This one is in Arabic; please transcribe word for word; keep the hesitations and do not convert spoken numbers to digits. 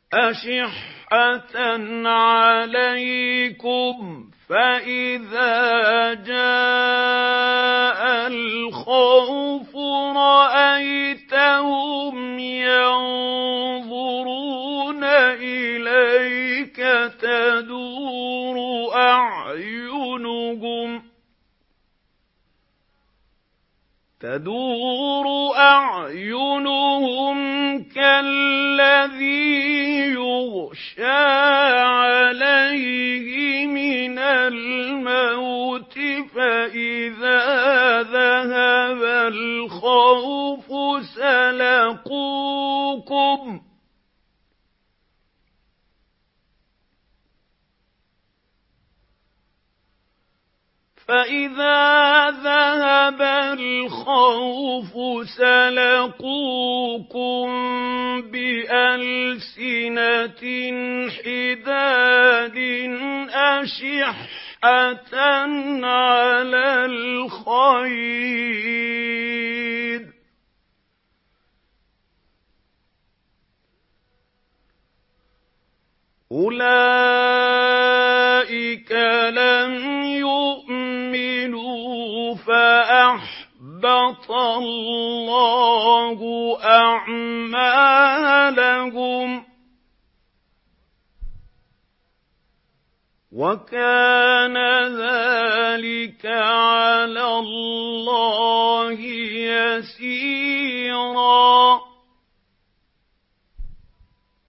أشحة عليكم فإذا جاء الخوف رأيتهم ينظرون إليك تدور أعينهم تدور أعينهم كالذي يغشى عليه من الموت فإذا ذهب الخوف سلقوكم فإذا ذهب الخوف سلقوكم بألسنة حداد أشحة على الخير أولئك لم يؤمنوا فأحبط الله أعمالهم وكان ذلك على الله يسيرا